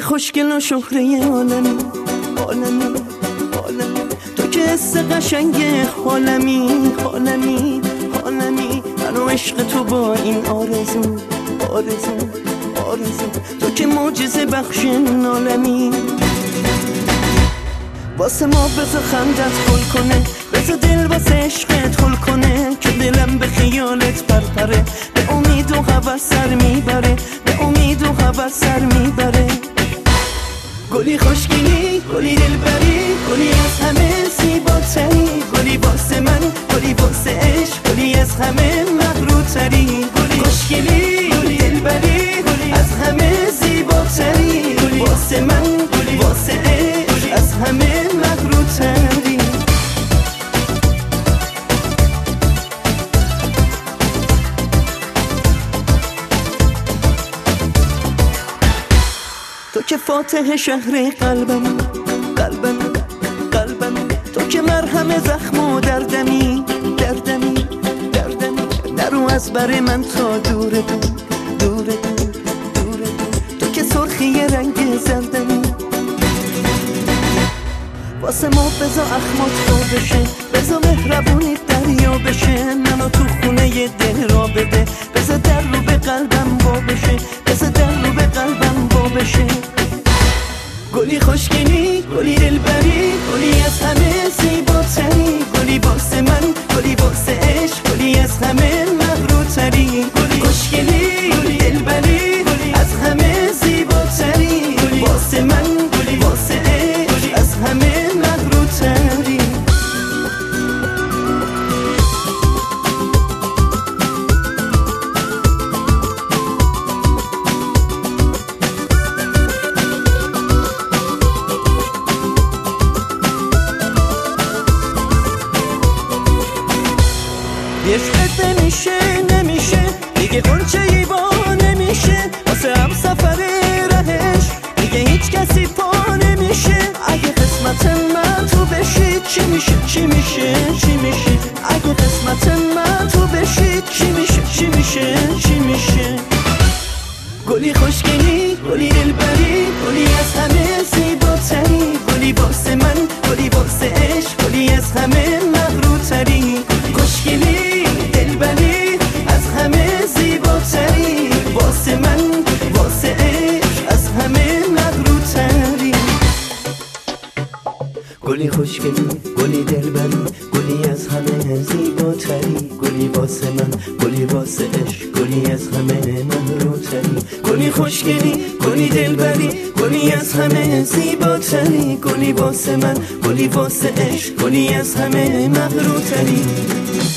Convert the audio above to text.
خوشگل و شهره عالمی عالمی عالمی، تو که حس قشنگ حالمی حالمی حالمی، من و عشق تو با این آرزو آرزو آرزو، تو که معجزه بخش عالمی. واسه ما بذار خندت گل کنه، بذار دل واسه عشقت هل کنه، که دلم به خیالت پرپره، به امید و هوس سر میبره، به امید و هوس سر میبره. گلی خوشگلی، گلی دلبری، گلی از همه زیباتری، گلی واسه من، گلی واسه عشق، گلی از همه مغروتری. گلی خوشگلی، گلی دلبری، گلی از همه زیباتری، گلی واسه من، گلی واسه عشق، از همه مغروتری. تو که فاتح شهر قلبم قلبم قلبم، تو که مرهم زخم و دردمی دردمی دردمی، نرو از بر من تا دور دور دور دور دور، تو که سرخی رنگ زردمی. واسه ما بزا اخمات تو بشه، بزا مهربونی دریا بشه، منو تو خونه دل را بده، بزا در رو به قلبم با بشه، بزا در رو به قلبم با بشه. گلی خوشگلی، گلی دلبری، گلی از همه زیباتری، گلی واسه من، گلی واسه عشق، گلی از همه مغروتری. گلی خوشگلی، گلی دلبری، گلی از همه زیباتری، گلی واسه من، گلی واسه عشق، از همه مغروتری. عشقت نمیشه نمیشه دیگه، غنچه ای با نمیشه، واسه هم سفر رهش دیگه هیچ کسی پا نمیشه. اگه قسمت من تو بشید چی میشه چی میشه چی میشه، اگه قسمت من تو بشید چی میشه چی میشه چی میشه. گلی خوشگلی، گلی دلبری، گلی از همه زیباتری، گلی واسه من، گلی واسه عشق، گلی از همه مغروتری. خوشگلی، دلبری، از همه زیباتری، واسه من، واسه عشق، از همه مغروتری. گلی خوشگلی، گلی دلبری، گلی از همه زیباتری، گلی واسه من، گلی واسه عشق، گلی از همه مغروتری. گلی خوشگلی، گلی دلبری، گلی از همه زیباتری، گلی واسه من، گلی واسه عشق، گلی از همه مغروتری.